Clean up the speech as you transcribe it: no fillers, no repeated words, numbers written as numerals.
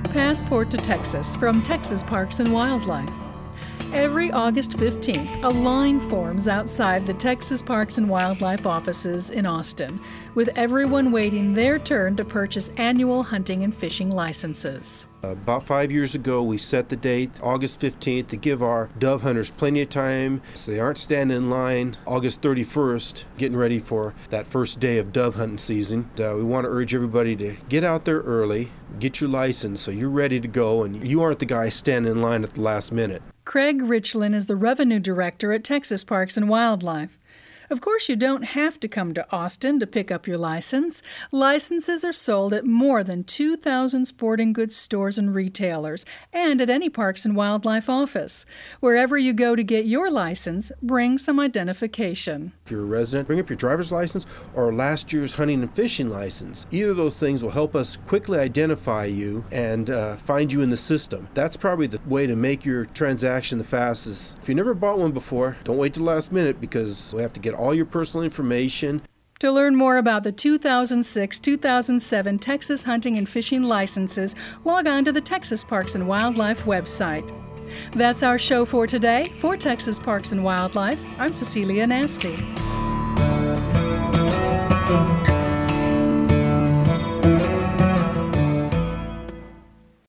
passport to Texas from Texas Parks and Wildlife. Every August 15th, a line forms outside the Texas Parks and Wildlife offices in Austin, with everyone waiting their turn to purchase annual hunting and fishing licenses. About 5 years ago, we set the date, August 15th, to give our dove hunters plenty of time so they aren't standing in line August 31st, getting ready for that first day of dove hunting season. We want to urge everybody to get out there early, get your license so you're ready to go, and you aren't the guy standing in line at the last minute. Craig Richland is the Revenue Director at Texas Parks and Wildlife. Of course, you don't have to come to Austin to pick up your license. Licenses are sold at more than 2,000 sporting goods stores and retailers, and at any Parks and Wildlife office. Wherever you go to get your license, bring some identification. If you're a resident, bring up your driver's license or last year's hunting and fishing license. Either of those things will help us quickly identify you and find you in the system. That's probably the way to make your transaction the fastest. If you never bought one before, don't wait till the last minute because we have to get all your personal information. To learn more about the 2006-2007 Texas hunting and fishing licenses, log on to the Texas Parks and Wildlife website. That's our show for today. For Texas Parks and Wildlife, I'm Cecilia Nasty.